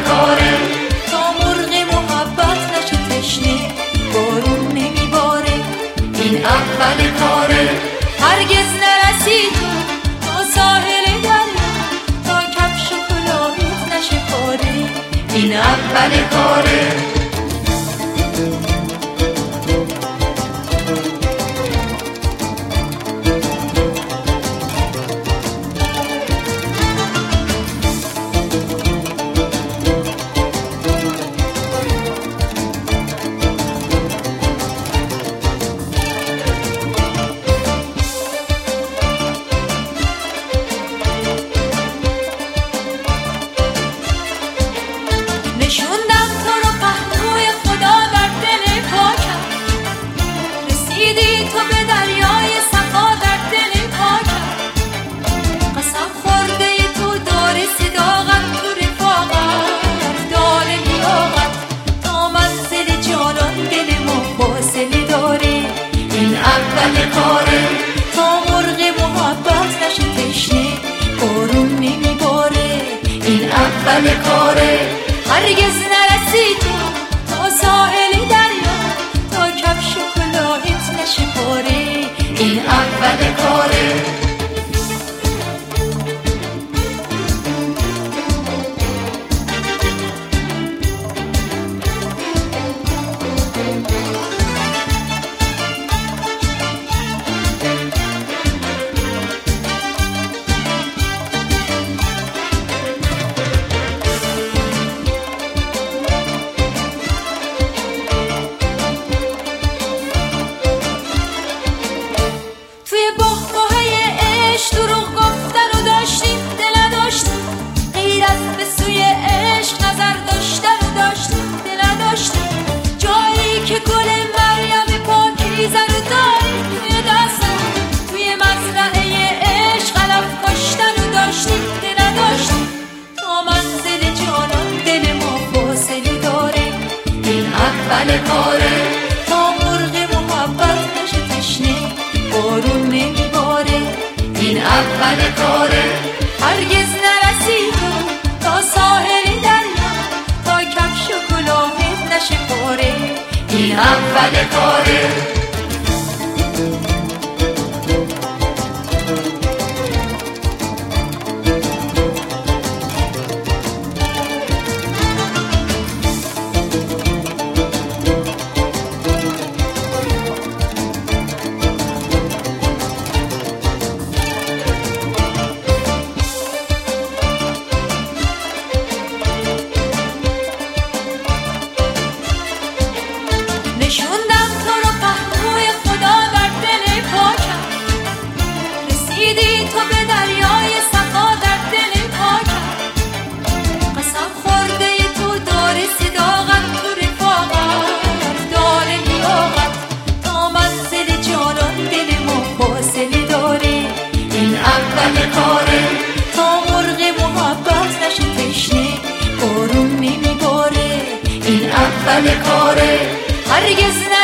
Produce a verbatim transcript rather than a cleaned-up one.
کاره، تا مرغ محبت نشه تشنه بارون نمیباره. این اول کاره، هرگز نرسی تو تا ساحل دریا، تا کفش و کلاهت نشه پاره. این اول کاره. نشوندم تو رو پهلوی خدا در دل پاکم، رسیدی تو به دریای صفا در دل پاکم. قسم خورده ای تو دار صداقت، تو رفاقت دار لیاقت، تا منزل جانان دل ما فاصله داره. این اول کاره، تا مرغ محبت نشه تشنه بارون نمیباره. این اول کاره، هرگز نرسی تو تا ساحل دریا، تا کفش و کلاهت نشه پاره. این اول کاره. اول کاره، تا مرغ محبت نشه تشنه بارون نمیباره. این اول کاره، هرگز نرسی تو تا ساحل دریا، تا کفش و کلاهت نشه پاره. این اول کاره. نشوندم تو رو پهلوی خدا در دل پاکم، رسیدی تو به دریای صفا در دل پاکم. قسم خورده ای تو دار صداقت، تو رفاقت دار لیاقت، تا منزل جانان دل ما فاصله داره. این اول کاره، تا مرغ محبت نشه تشنه بارون نمیباره. این اول کاره، هرگز